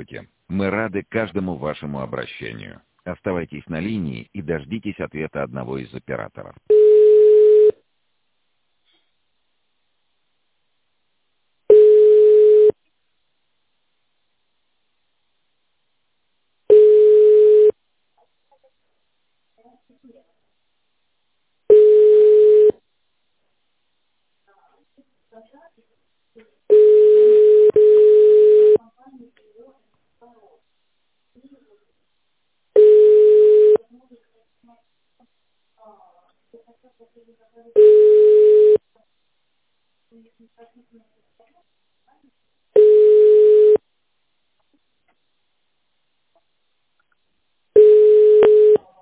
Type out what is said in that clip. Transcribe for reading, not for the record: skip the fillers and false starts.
услуги. Мы рады каждому вашему обращению. Оставайтесь на линии и дождитесь ответа одного из операторов.